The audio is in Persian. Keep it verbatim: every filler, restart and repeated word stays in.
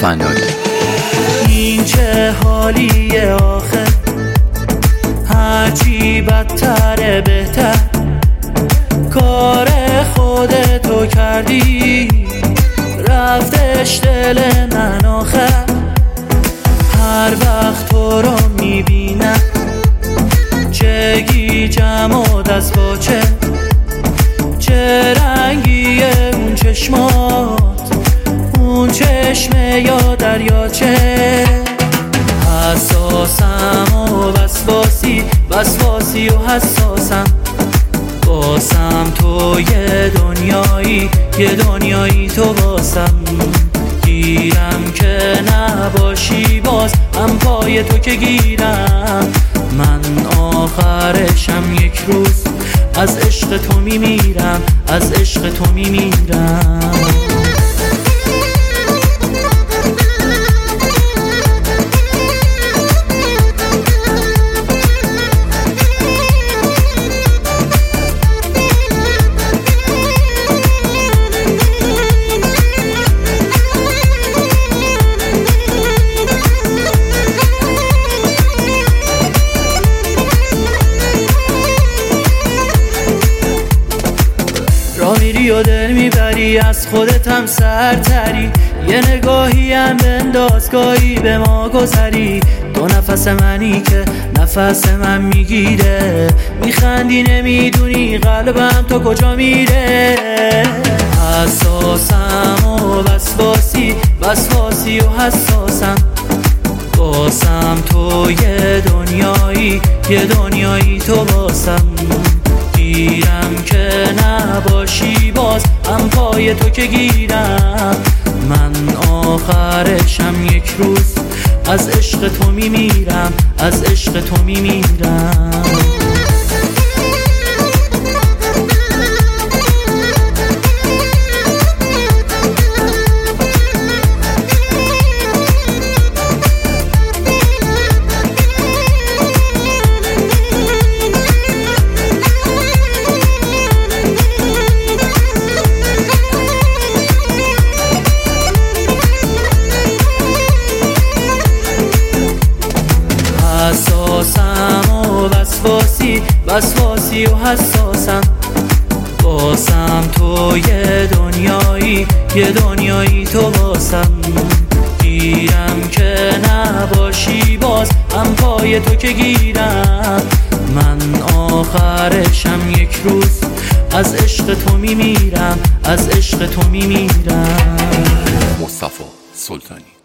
فنایی. این چه حالیه آخه، هرچی بدتره بهتر. کار خودتو کردی، رفتش دل من آخر. هر وقت تو رو میبینم چه گیجم و دست باچه، چه رنگیه اون چشمات، اون چشمه یا دریاچه. حساسم و وسواسی، وسواسی و حساسم. باسم تو یه دنیایی، یه دنیایی تو باسم. گیرم که نباشی باز، هم پای تو که گیرم. من آخرشم یک روز از عشق تو میمیرم، از عشق تو میمیرم. را میری و دل میبری، از خودت هم سرتری. یه نگاهی هم بنداز، گاهی به ما گذری. تو نفس منی که نفس من میگیره. میخندی نمیدونی قلبم تو کجا میره. حساسم و وسواسی، وسواسی و حساسم. باسم تو یه دنیایی، یه دنیایی تو باسم. گیرم که نباشی باز، هم پای تو که گیرم. من آخرشم یک روز از عشق تو میمیرم، از عشق تو میمیرم. حساسم و وسواسی، وسواسی و حساسم. باسم تو یه دنیایی، یه دنیایی تو باسم. گیرم که نباشی باز، هم پای تو که گیرم. من آخرشم یک روز از عشق تو میمیرم، از عشق تو میمیرم. مصطفی سلطانی.